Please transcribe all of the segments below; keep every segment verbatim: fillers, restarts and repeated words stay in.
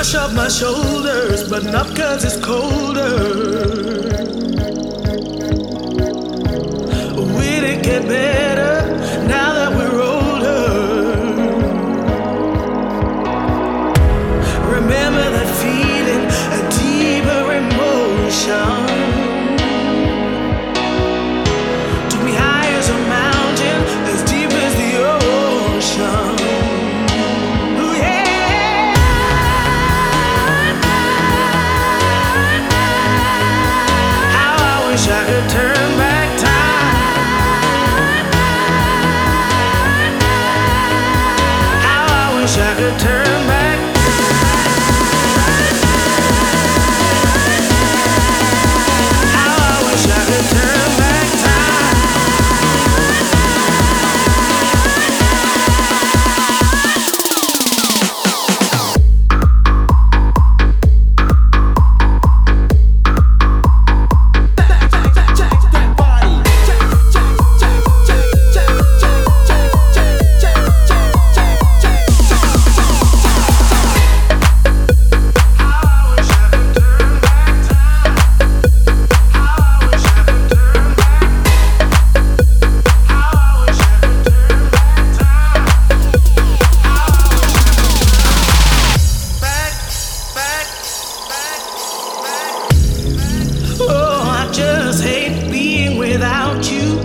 Off my shoulders, button up cause it's colder. Will it get better now that we're older? Remember that feeling, a deeper emotion. Took me high as a mountain, as deep as the ocean. I could turn back time. How I wish I could turn back. How I wish I could turn back time. Just hate being without you.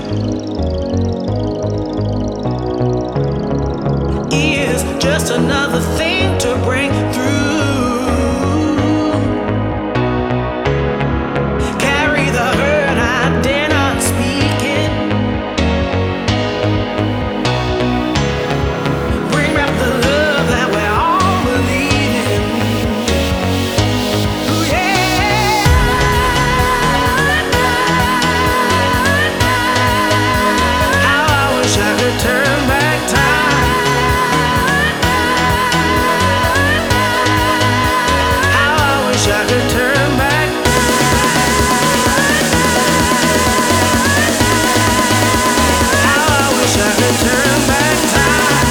Is just another thing to break through. Carry the hurt I dare not speak it. Bring back the love that we're all believing. Ooh, yeah. Turn back time. How I wish I could turn back. How I wish I could turn back time.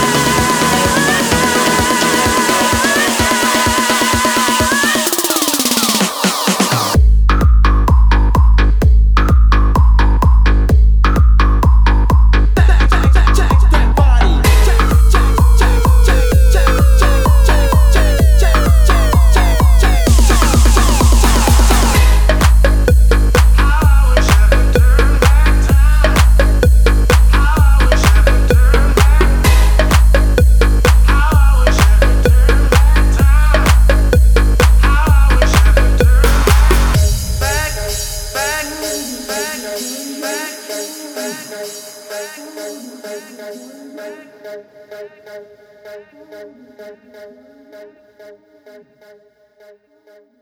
Back.